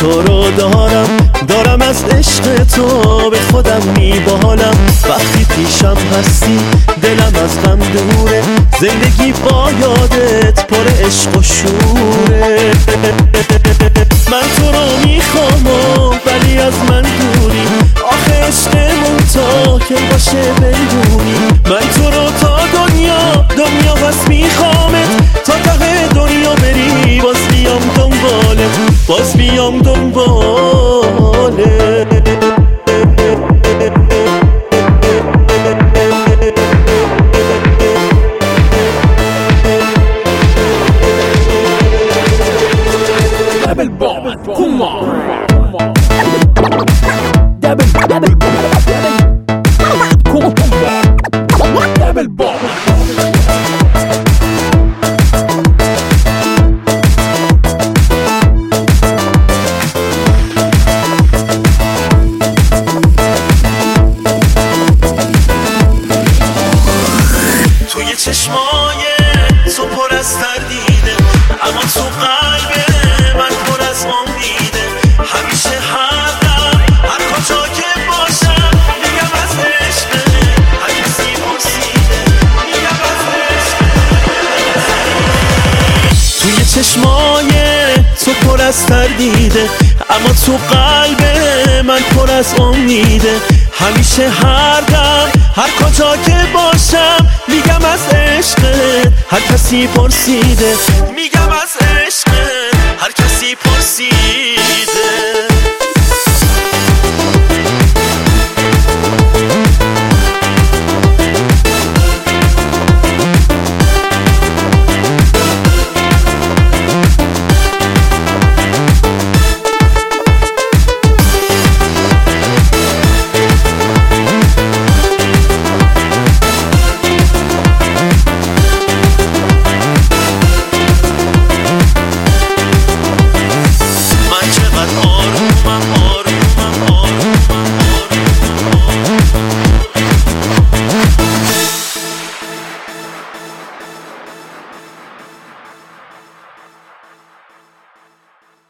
تو رو دارم از عشق تو به خودم میبالم. وقتی پیشم هستی دلم از غم دوره، زندگی با یادت پر عشق و شوره. من تو رو میخوام ولی از من دوری، آخه عشقمون تا که باشه بدونی. من تو رو تا دنیا بس میخوامت، تا ته دنیا بری باز بیام دنبالت. Double bomb, come on. Double bomb. توی چشمای تو پر از تردیده، اما تو قلب من پر از امیده. همیشه هر دم هر کجا که باشم میگم از عشقه، هر کسی پرسیده میگم از عشقه. توی چشمای تو پر از تردیده، اما تو قلب من پر از امیده. همیشه هر دم هر کجا که باشم میگم از عشقت، هر کسی پرسیده میگم از عشقت، هر کسی پرسیده.